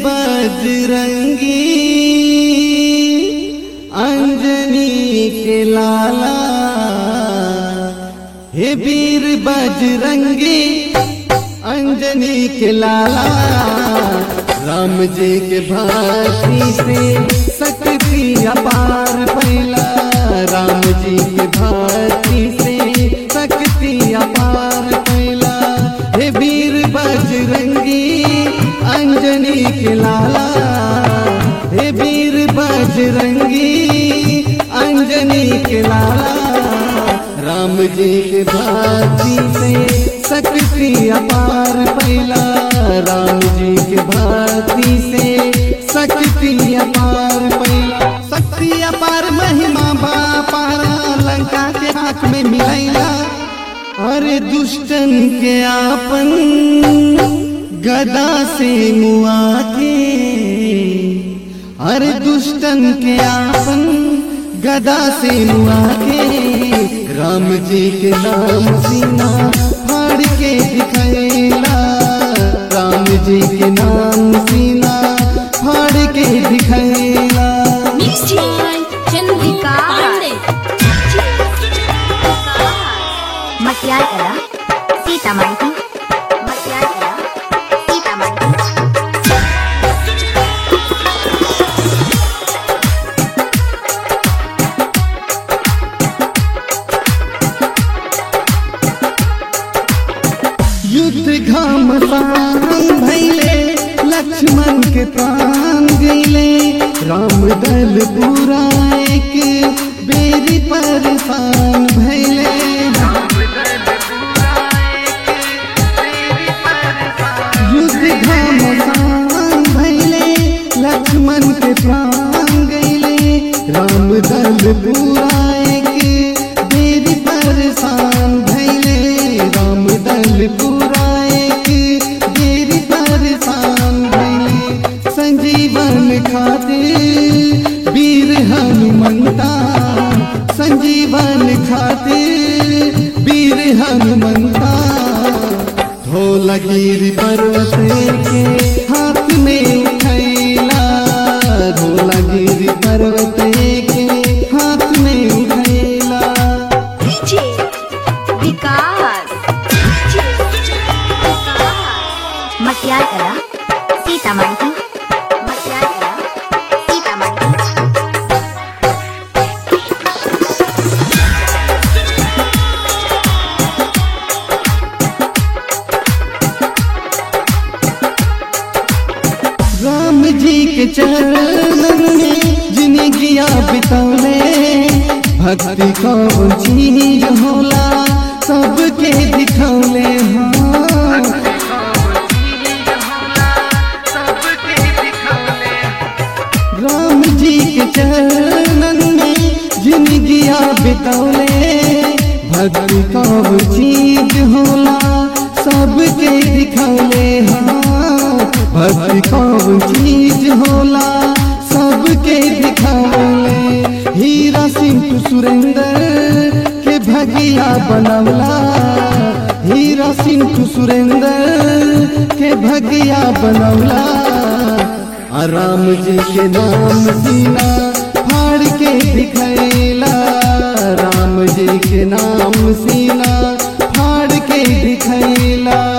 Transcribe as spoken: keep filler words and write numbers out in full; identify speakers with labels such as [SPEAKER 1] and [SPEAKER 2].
[SPEAKER 1] बजरंगी अंजनी के लाला, हे वीर बजरंगी अंजनी के लाला, राम जी के भक्ति से शक्ति अपार फैला, राम जी के भक्ति से शक्ति अपार फैला, हे वीर बजरंगी अंजनी के लाला, हे वीर बजरंगी अंजनी के लाला, राम जी के भक्ति से शक्ति अपार फैला, राम जी के भक्ति से शक्ति अपार फैला, शक्ति अपार महिमा बापारा लंका के हाथ में मिलैला, अरे दुष्टन के आपन गदा से मुआ के, अरे दुष्टन के आपन गदा से मुआ के, राम जी के नाम सीना फाड़ के दिखैला, राम जी के नाम सीना फाड़ के दिखैला।
[SPEAKER 2] मटियार कला सीतामढ़ी की, मटियार कला सीतामढ़ी
[SPEAKER 1] युद्ध घमासान भैले लक्ष्मण के प्राण गईले, राम दल पूरा एक बेरी परेशान भैले, युद्ध घमासान भैले लक्ष्मण के प्राण गईले, राम दल पूरा एक बेरी परेशान भैले, राम दल पूरा एक बेरी परेशान भैले, संजीवन खातिर वीर हनुमंता, संजीवन खातिर वीर हनुमंता, धौलागिरी पर्वत के हाथ में उठैला, धौलागिरी पर्वत के हाथ में उठैला।
[SPEAKER 2] विकास मटियार कला सीतामढ़ी की, मटियार कला सीतामढ़ी
[SPEAKER 1] राम जी के चरणन में जिंदगिया बितौले, भक्ति कौन चीज होला सबके दिखौले, हाँ राम जी के चरणन में जिंदगिया बितौले, भक्ति कौन चीज होला सबके दिखौले, हाँ भक्ति कौन चीज होला सबके दिखौले, हीरा सिंह सुरेंद्र के भगिया बनवला, हीरा सिंह सुरेंद्र के भगिया बनवला, राम जी के नाम सीना फाड़ के दिखैला, राम जी के नाम सीना फाड़ के दिखैला।